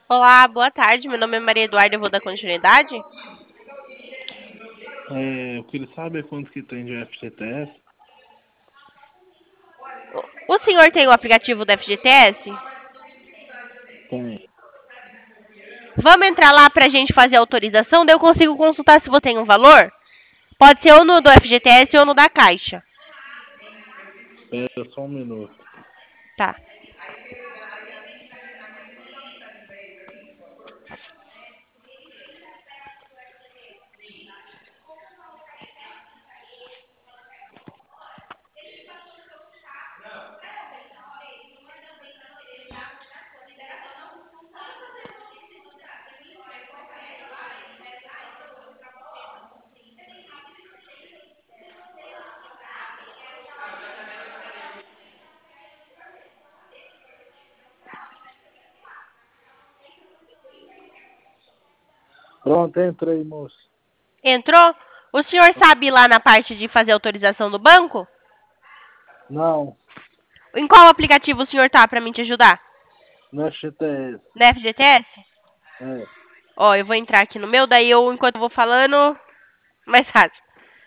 Olá, boa tarde. Meu nome é Maria Eduarda, eu vou dar continuidade. Eu queria saber quanto que tem de FGTS. O senhor tem o aplicativo do FGTS? Tem. Vamos entrar lá pra gente fazer a autorização, daí eu consigo consultar se você tem um valor? Pode ser ou no do FGTS ou no da Caixa. Espera só um minuto. Tá. Pronto, entrei, moço. Entrou? O senhor sabe ir lá na parte de fazer autorização do banco? Não, Em qual aplicativo o senhor tá pra mim te ajudar? no FGTS. No FGTS? É. Ó, eu vou entrar aqui no meu, daí enquanto eu vou falando, mais fácil.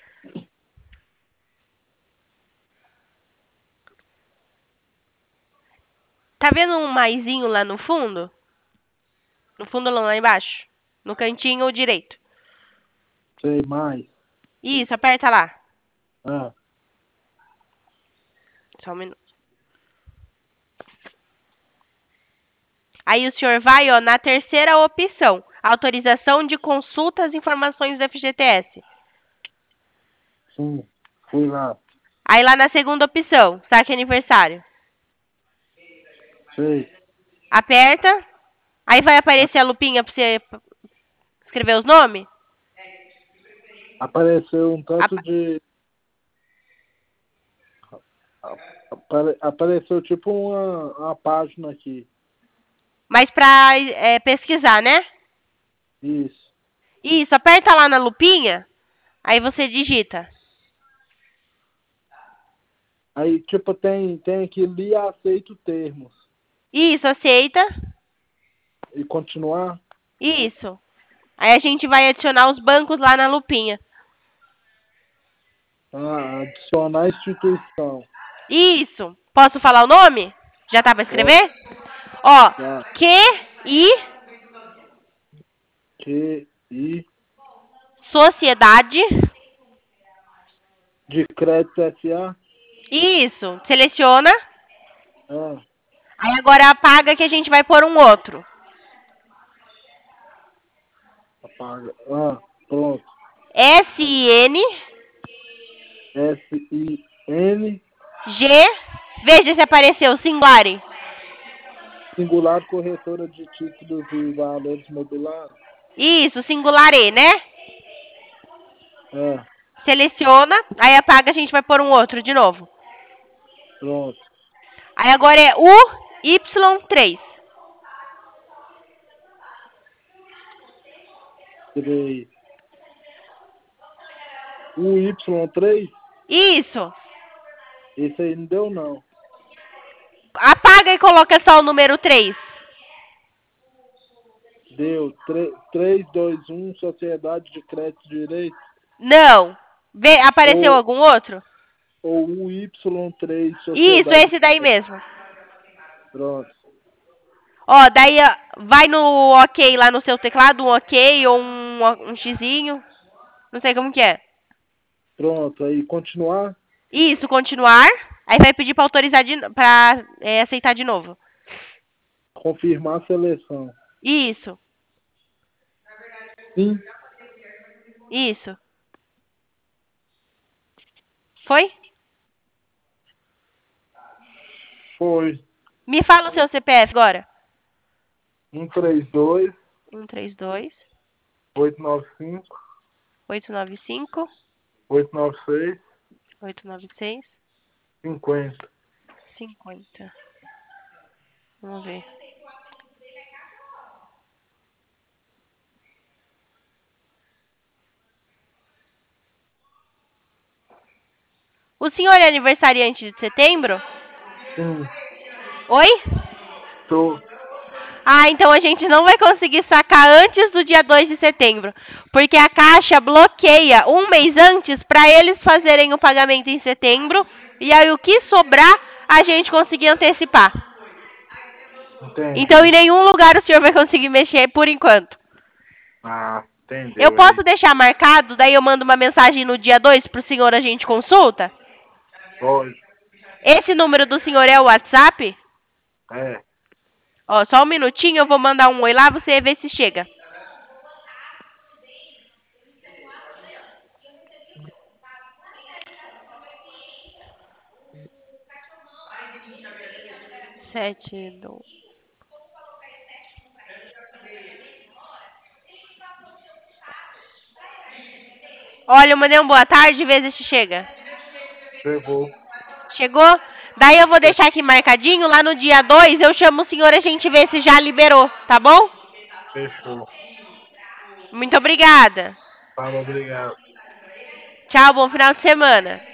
Tá vendo um maisinho lá no fundo? No fundo não, lá embaixo. No cantinho direito. Sei mais. Isso, aperta lá. Ah, Só um minuto. Aí o senhor vai, ó, na terceira opção. Autorização de consulta às informações do FGTS. sim. Fui lá. Aí lá na segunda opção, saque aniversário. Sei. Aperta. Aí vai A- aparecer a lupinha pra você escrever os nomes. Apareceu um tanto Apa- de. Apareceu tipo uma página aqui. Mas pra pesquisar, né? Isso. Isso, aperta lá na lupinha. Aí você digita. Aí, tipo, tem aqui li aceito termos. Isso, aceita. E continuar? Isso. Aí a gente vai adicionar os bancos lá na lupinha. Adicionar instituição. Isso. Posso falar o nome? Já tá pra Pode escrever? Ó, dar. QI QI Sociedade. de crédito SA. Isso. Seleciona. Ah, Aí agora apaga que a gente vai pôr um outro. apaga. Pronto. SIN SIN, G. Veja se apareceu. Singulare. singular corretora de títulos e valores mobiliários. Isso, Singulare, né? Ah, Seleciona. Aí apaga, a gente vai pôr um outro de novo. pronto. Aí agora é UY3. 3. O Y3, Isso. esse aí não deu não. Apaga e coloca só o número 3. Deu 321 Sociedade de Crédito de Direito. Não. Apareceu Ou, algum outro? ou o Y3 Isso, Sociedade. esse daí mesmo. Pronto. Ó, daí vai no OK lá no seu teclado, um OK ou um xizinho. Não sei como que é. Pronto. Aí continuar. Isso, continuar. Aí vai pedir pra autorizar pra aceitar de novo. Confirmar a seleção. Isso, Sim. isso. Foi? Foi. Me fala o seu CPF agora. 132 132 895 895 896 896 50. 50. Vamos ver. O senhor é aniversariante de setembro? Sim. Oi? Tô. Ah, então a gente não vai conseguir sacar antes do dia 2 de setembro. Porque a Caixa bloqueia um mês antes para eles fazerem o pagamento em setembro. E aí o que sobrar, a gente conseguir antecipar. Entendi. Então em nenhum lugar o senhor vai conseguir mexer por enquanto. Ah, entendeu. Eu posso deixar marcado, daí eu mando uma mensagem no dia 2 pro senhor, a gente consulta? Pode. Esse número do senhor é o WhatsApp? É. Ó, só um minutinho, eu vou mandar um oi lá, você vê se chega. Sete, dois. Olha, eu mandei um boa tarde, vê se chega. Chegou. Chegou? Daí eu vou deixar aqui marcadinho, lá no dia 2 eu chamo o senhor e a gente vê se já liberou, tá bom? Fechou. Muito obrigada. Fala, obrigado. Tchau, bom final de semana.